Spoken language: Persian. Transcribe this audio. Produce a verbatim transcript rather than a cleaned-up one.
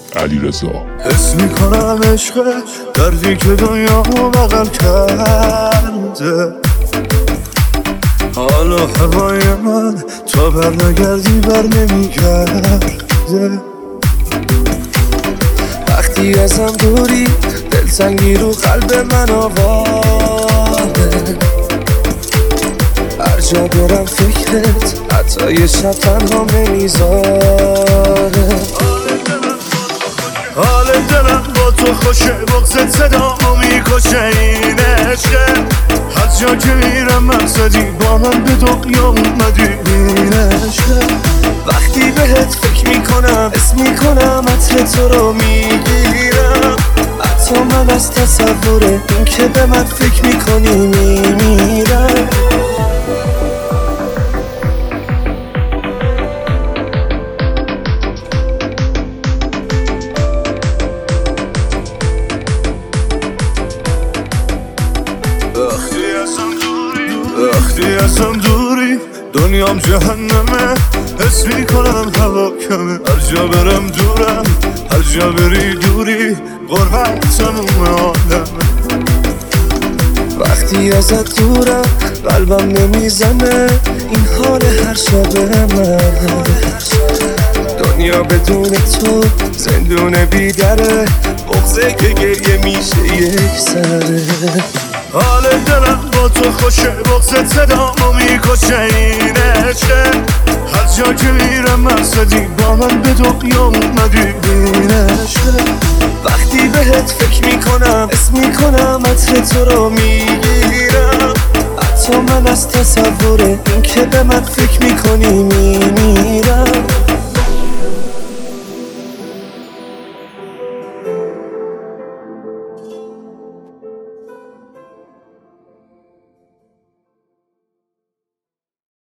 علیرضا. حس میکنم عشق دردی که دنیا بغل کرده، حالا هوای من تا بر نگردی بر نمیگرده. وقتی ازم دوری دلتنگی رو قلب من آواره، هر جا برم فکرت حتی یه شب تنها نمیذاره. حال دلم با تو خوشه، بغزت صدا میکشه، این عشقه هر جا که میرم مقصدی با من به دنیا اومدی، این عشقه وقتی بهت فکر میکنم اسم میکنم عطر تو رو میگیرم، حتی من از تصور این که به من فکر میکنی میمیرم. وقتی ازم دوری دنیام جهنمه، حس میکنم هوا کمه، هر جا برم دورم، هر جا بری دوری غربت تموم عالمه. وقتی ازت دورم قلبم نمیزنه، این حال هر شب من، دنیا بدون تو زندون بیدره، بغضه که گریه میشه یک سره. حال دلم با تو خوشه، بغضت صدامو میکشه، این عشقه هر جا که میرم مقصدی با من به دنیا اومدی، این عشقه وقتی بهت فکر میکنم اسم میکنم عطر تو رو میگیرم، حتی من از تصور این که به من فکر میکنی میمیرم.